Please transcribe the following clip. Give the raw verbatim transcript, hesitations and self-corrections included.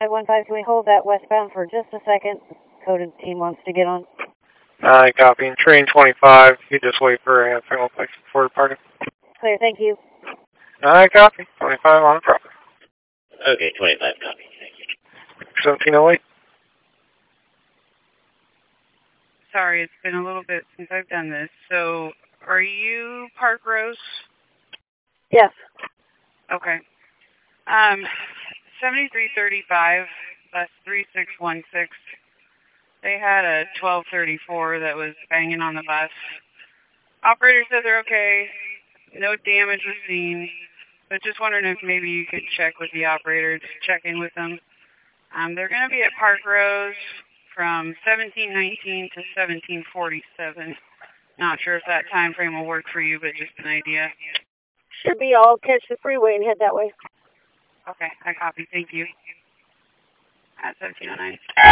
five one five, can we hold that westbound for just a second? Coded team wants to get on. I copy. Train twenty-five, you just wait for a final place before departing. Clear, thank you. I copy. twenty-five on the property. Okay, twenty-five copy. Thank you. seventeen oh eight. Sorry, it's been a little bit since I've done this. So, are you Park Rose? Yes. Okay. Um, seventy-three thirty-five, bus three six one six. They had a twelve thirty-four that was banging on the bus. Operator said they're okay. No damage was seen. But just wondering if maybe you could check with the operator, just check in with them. Um, they're going to be at Park Rose from seventeen nineteen to seventeen forty-seven. Not sure if that time frame will work for you, but just an idea. Should be. I'll catch the freeway and head that way. Okay, I copy. Thank you. At seventeen oh nine.